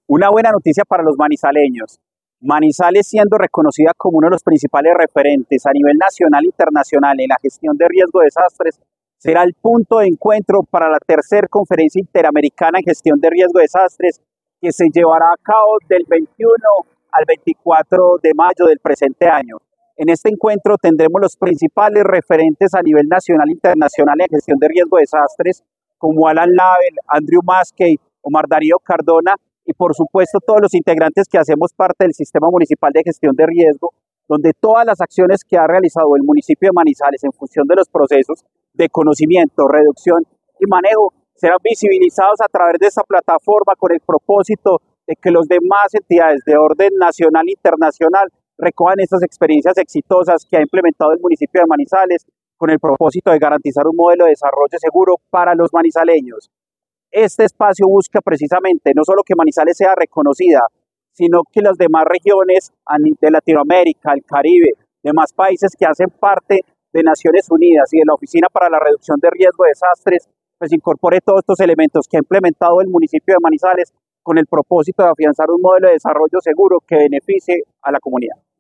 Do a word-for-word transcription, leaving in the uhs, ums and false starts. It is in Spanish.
Una buena noticia para los manizaleños. Manizales, siendo reconocida como uno de los principales referentes a nivel nacional e internacional en la gestión de riesgo de desastres, será el punto de encuentro para la tercera conferencia interamericana en gestión de riesgo de desastres, que se llevará a cabo del veintiuno al veinticuatro de mayo del presente año. En este encuentro tendremos los principales referentes a nivel nacional e internacional en gestión de riesgo de desastres, como Alan Label, Andrew Maskey, Omar Darío Cardona, y por supuesto todos los integrantes que hacemos parte del Sistema Municipal de Gestión de Riesgo, donde todas las acciones que ha realizado el municipio de Manizales en función de los procesos de conocimiento, reducción y manejo serán visibilizados a través de esta plataforma, con el propósito de que los demás entidades de orden nacional e internacional recojan estas experiencias exitosas que ha implementado el municipio de Manizales, con el propósito de garantizar un modelo de desarrollo seguro para los manizaleños. Este espacio busca precisamente no solo que Manizales sea reconocida, sino que las demás regiones de Latinoamérica, el Caribe, demás países que hacen parte de Naciones Unidas y de la Oficina para la Reducción de Riesgo de Desastres, pues incorpore todos estos elementos que ha implementado el municipio de Manizales, con el propósito de afianzar un modelo de desarrollo seguro que beneficie a la comunidad.